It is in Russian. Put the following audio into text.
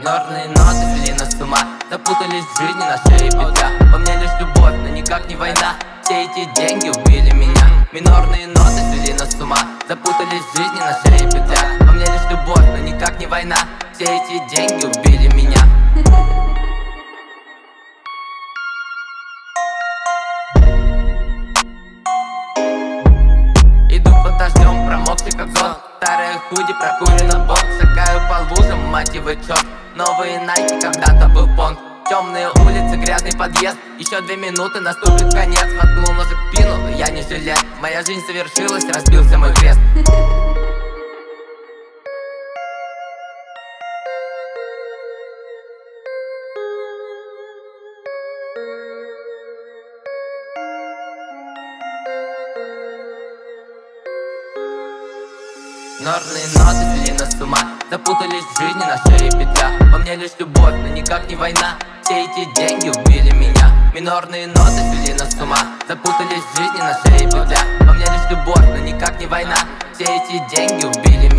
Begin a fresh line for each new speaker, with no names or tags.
Минорные ноты свели нас с ума, запутались в жизни, на шее петля. Во мне лишь любовь, но никак не война. Все эти деньги убили меня. Минорные ноты свели нас с ума, запутались в жизни, на шее петля. Во мне лишь любовь, но никак не война. Все эти деньги убили меня. Иду под дождем, промокший как зонт. Старые худи, прокурено бок. Шагаю по лужам, мать его черт. Новые найки, когда-то был понт. Темные улицы, грязный подъезд. Еще 2 минуты, наступит конец. Воткнул ножик в спину, но я не жилец. Моя жизнь завершилась, разбился мой крест. Минорные ноты свели нас с ума, запутались в жизни, на шее петля. Во мне лишь любовь, но никак не война. Все эти деньги убили меня. Минорные ноты свели нас с ума, запутались в жизни, на шее петля. Во мне лишь любовь, но никак не война. Все эти деньги убили меня.